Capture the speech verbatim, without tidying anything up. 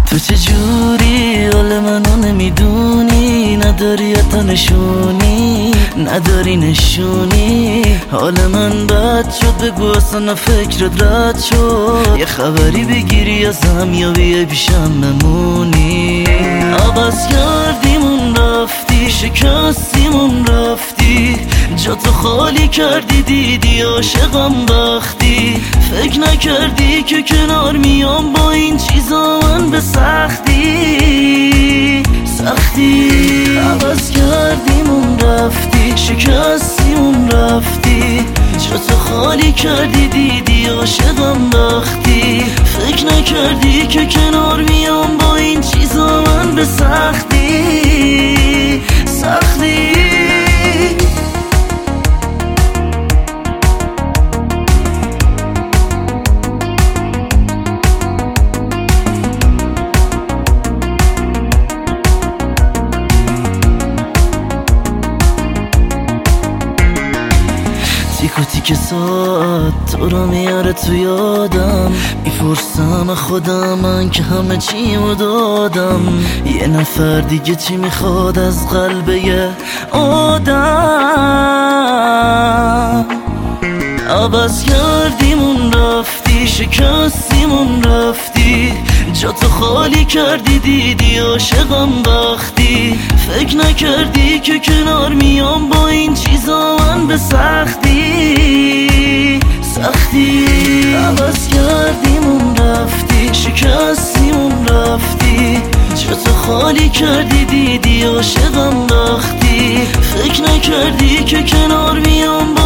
تو چجوری حال منو نمیدونی، نداری حتی نشونی، نداری نشونی. حال من بد شد بگو اصلا فکرت رد شد، یه خبری بگیری ازم یا بیای پیشم بمونی. عوض کردیمون رفتی، شکستیمون رفتی، جا تو خالی کردی دیدی عاشقم بختی. فکر نکردی که کنار میام با این چیزا من به سختی سختی. عوض کردیمون رفتی، شکستیمون رفتی، جا تو خالی کردی دیدی عاشقم بختی. فکر نکردی که کنار میام با این چیزا من به سختی سختی. تیک و تیک ساعت تو رو میاره تو یادم، میپرسم خودم من که همه چیمو دادم. یه نفر دیگه چی میخواد از قلب یه آدم؟ عوض کردیمون رفتی، شکستیمون رفتی، جا تو خالی کردی دیدی عاشقم بختی. فکر نکردی که کنار میام با این چیزا من به سختی سختی. عوض کردیمون رفتی، شکستیمون رفتی، جا تو خالی کردی دیدی عاشقم بختی. فکر نکردی که کنار میام با